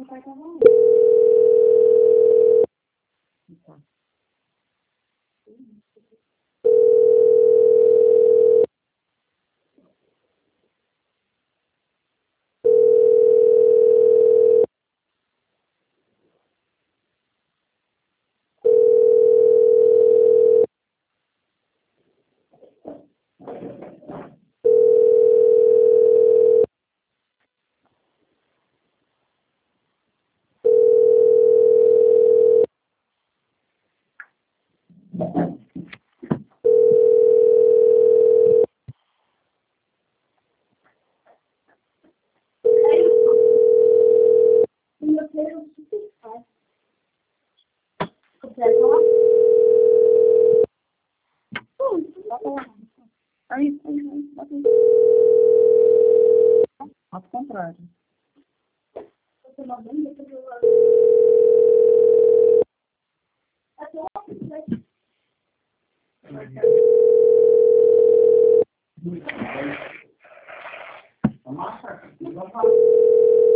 meu pai estava lá. Tá. O meu filho é super fácil. Você vai falar? Aí, bota aí. Ao contrário. Você não vem, deixa eu ver. Até lá, vai.